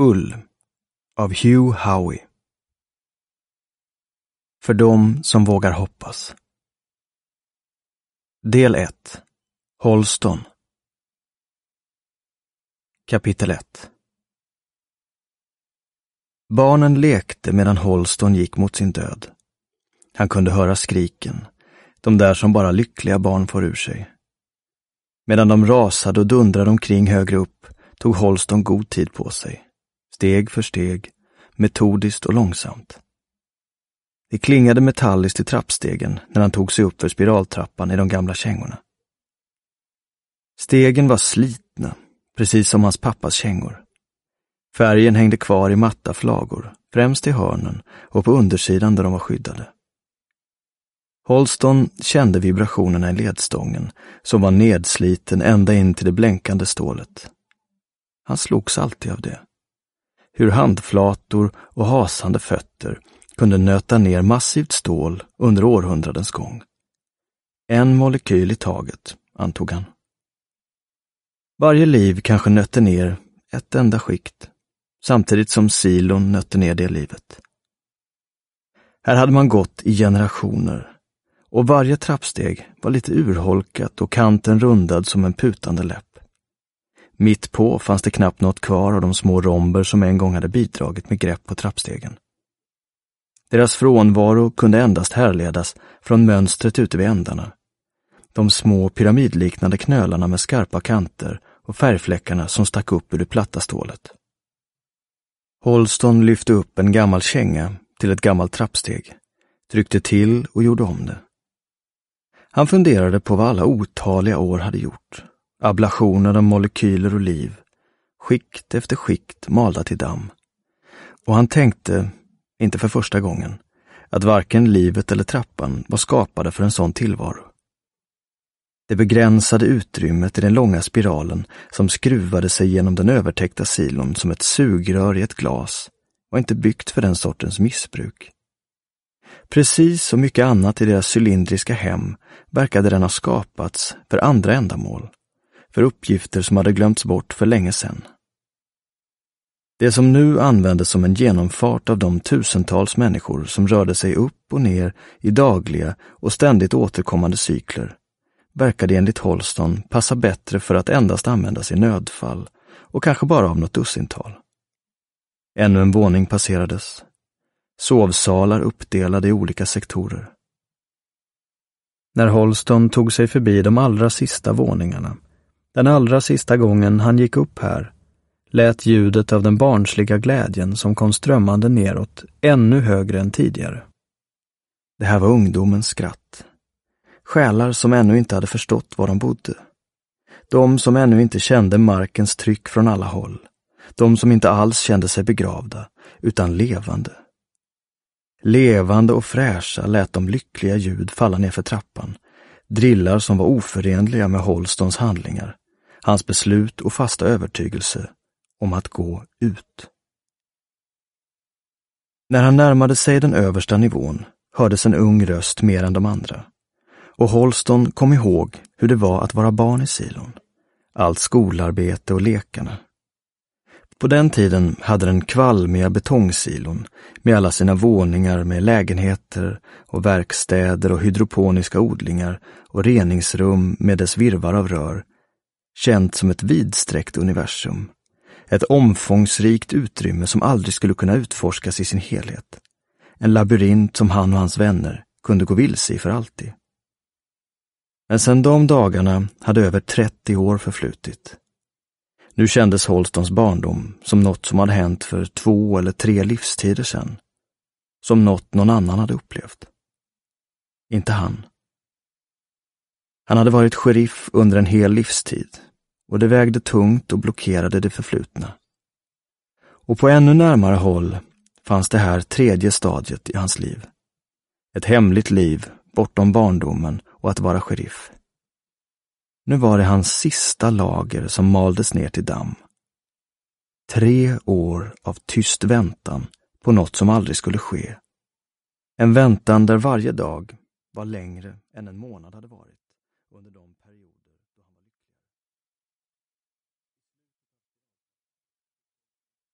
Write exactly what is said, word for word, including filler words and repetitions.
Ull av Hugh Howey. För dem som vågar hoppas. Del ett. Holston. Kapitel ett. Barnen lekte medan Holston gick mot sin död. Han kunde höra skriken, de där som bara lyckliga barn får ur sig. Medan de rasade och dundrade omkring högre upp tog Holston god tid på sig. Steg för steg, metodiskt och långsamt. Det klingade metalliskt i trappstegen när han tog sig upp för spiraltrappan i de gamla kängorna. Stegen var slitna, precis som hans pappas kängor. Färgen hängde kvar i matta flagor, främst i hörnen och på undersidan där de var skyddade. Holston kände vibrationerna i ledstången som var nedsliten ända in till det blänkande stålet. Han slogs alltid av det. Hur handflator och hasande fötter kunde nöta ner massivt stål under århundradens gång. En molekyl i taget, antog han. Varje liv kanske nötte ner ett enda skikt, samtidigt som silon nötte ner det livet. Här hade man gått i generationer, och varje trappsteg var lite urholkat och kanten rundad som en putande läpp. Mitt på fanns det knappt något kvar av de små romber som en gång hade bidragit med grepp på trappstegen. Deras frånvaro kunde endast härledas från mönstret ute vid ändarna. De små pyramidliknande knölarna med skarpa kanter och färgfläckarna som stack upp ur det platta stålet. Holston lyfte upp en gammal känga till ett gammalt trappsteg, tryckte till och gjorde om det. Han funderade på vad alla otaliga år hade gjort. Ablationer av molekyler och liv, skikt efter skikt malda till damm. Och han tänkte, inte för första gången, att varken livet eller trappan var skapade för en sån tillvaro. Det begränsade utrymmet i den långa spiralen som skruvade sig genom den övertäckta silon som ett sugrör i ett glas var inte byggt för den sortens missbruk. Precis som mycket annat i deras cylindriska hem verkade den ha skapats för andra ändamål, för uppgifter som hade glömts bort för länge sedan. Det som nu användes som en genomfart av de tusentals människor som rörde sig upp och ner i dagliga och ständigt återkommande cykler verkade enligt Holston passa bättre för att endast användas i nödfall och kanske bara av något dussintal. Ännu en våning passerades. Sovsalar uppdelade i olika sektorer. När Holston tog sig förbi de allra sista våningarna, den allra sista gången han gick upp här, lät ljudet av den barnsliga glädjen som kom strömmande neråt ännu högre än tidigare. Det här var ungdomens skratt. Själar som ännu inte hade förstått var de bodde. De som ännu inte kände markens tryck från alla håll. De som inte alls kände sig begravda, utan levande. Levande och fräscha lät de lyckliga ljud falla ner för trappan. Drillar som var oförenliga med Holstons handlingar. Hans beslut och fasta övertygelse om att gå ut. När han närmade sig den översta nivån hördes en ung röst mer än de andra. Och Holston kom ihåg hur det var att vara barn i silon. Allt skolarbete och lekarna. På den tiden hade den kvalmiga betongsilon med alla sina våningar med lägenheter och verkstäder och hydroponiska odlingar och reningsrum med dess virvar av rör känt som ett vidsträckt universum. Ett omfångsrikt utrymme som aldrig skulle kunna utforskas i sin helhet. En labyrint som han och hans vänner kunde gå vilse i för alltid. Men sedan de dagarna hade över trettio år förflutit. Nu kändes Holstons barndom som något som hade hänt för två eller tre livstider sedan. Som något någon annan hade upplevt. Inte han. Han hade varit sheriff under en hel livstid och det vägde tungt och blockerade det förflutna. Och på ännu närmare håll fanns det här tredje stadiet i hans liv. Ett hemligt liv bortom barndomen och att vara sheriff. Nu var det hans sista lager som maldes ner till damm. Tre år av tyst väntan på något som aldrig skulle ske. En väntan där varje dag var längre än en månad hade varit under de perioder.